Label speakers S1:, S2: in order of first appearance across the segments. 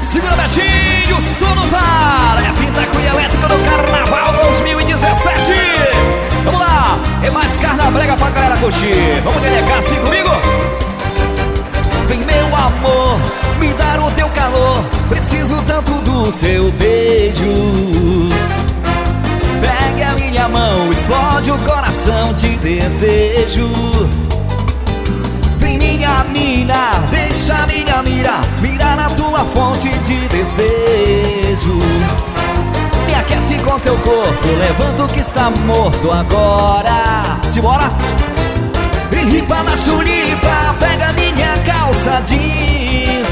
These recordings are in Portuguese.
S1: Segura, Betinho, o som no VAR. É a Pintacuia Elétrica do Carnaval 2017. Vamos lá, é mais carnabrega pra galera curtir. Vamos delegar assim comigo? Vem, meu amor, me dar o teu calor. Preciso tanto do seu beijo. Pegue a minha mão, explode o coração, te desejo. Vem, minha mina, deixa minha mira mirar na tua fonte de desejo. Me aquece com teu corpo, levanta o que está morto agora. Simbora! E ripa na chulipa, pega minha calça jeans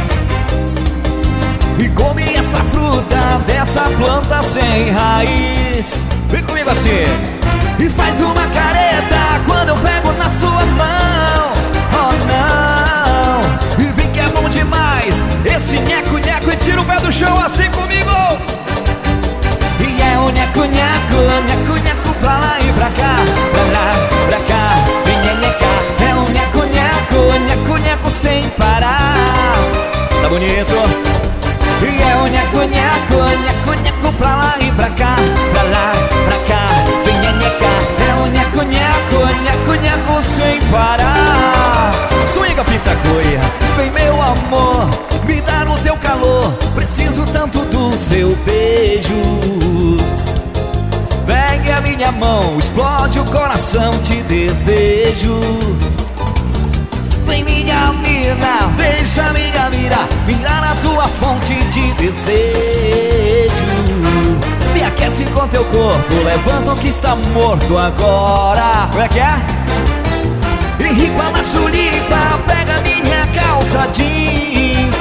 S1: e come essa fruta dessa planta sem raiz. Vem comigo assim. E faz uma careta quando eu pego na sua mão. Oh não. E vem que é bom demais esse nheco-nheco e tira o pé do chão assim comigo. E é o nheco-nheco, nheco-nheco pra lá e pra cá, pra lá, pra cá, vem nheca. É o nheco-nheco, nheco-nheco sem parar. Tá bonito? E é o nheco-nheco, nheco-nheco pra lá e pra cá, pra lá, pra cá, vem nheca. É o nheco-nheco, nheco-nheco sem parar. Swinga, Pintacuia, vem meu amor, me dar o teu calor. Preciso tanto do seu beijo. Pegue a minha mão, explode o coração, te desejo. Vem, minha mina, deixa minha mira mirar na tua fonte de desejo. Me aquece com teu corpo, levanta o que está morto agora. Como é que é? E ripa na chulipa, pega minha calça jeans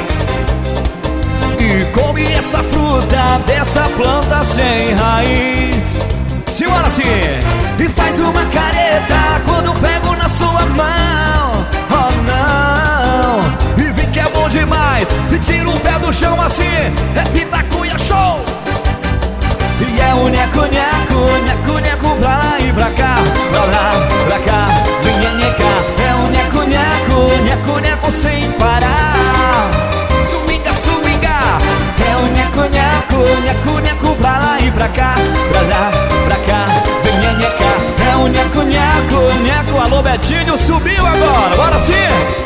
S1: e come essa fruta dessa planta sem raiz. Simbora assim. E faz uma careta quando eu pego na sua mão. Oh não. E vem que é bom demais e tira o pé do chão assim. É Pintacuia Show. E é o nheco-nheco, nheco-nheco pra lá e pra cá, pra lá, pra cá, vem nheca. É o nheco-nheco, nheco-nheco sem parar. Swinga, swinga. É o nheco-nheco, nheco-nheco pra lá e pra cá, pra lá, pra cá, vem nheca. É o nheco-nheco, nheco. Alô, Betinho, subiu agora, bora sim.